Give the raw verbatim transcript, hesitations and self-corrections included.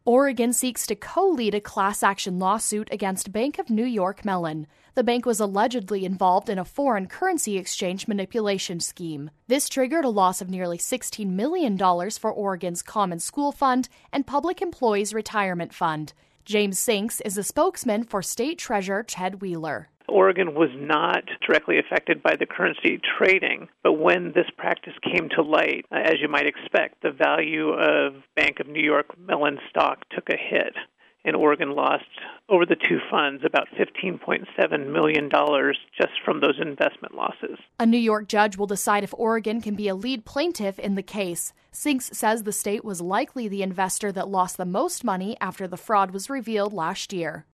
Oregon seeks to co-lead a class action lawsuit against Bank of New York Mellon. The bank was allegedly involved in a foreign currency exchange manipulation scheme. This triggered a loss of nearly sixteen million dollars for Oregon's Common School Fund and Public Employees Retirement Fund. James Sinks is a spokesman for State Treasurer Ted Wheeler. Oregon was not directly affected by the currency trading, but when this practice came to light, as you might expect, the value of Bank of New York Mellon stock took a hit, and Oregon lost over the two funds about fifteen point seven million dollars just from those investment losses. A New York judge will decide if Oregon can be a lead plaintiff in the case. Sinks says the state was likely the investor that lost the most money after the fraud was revealed last year.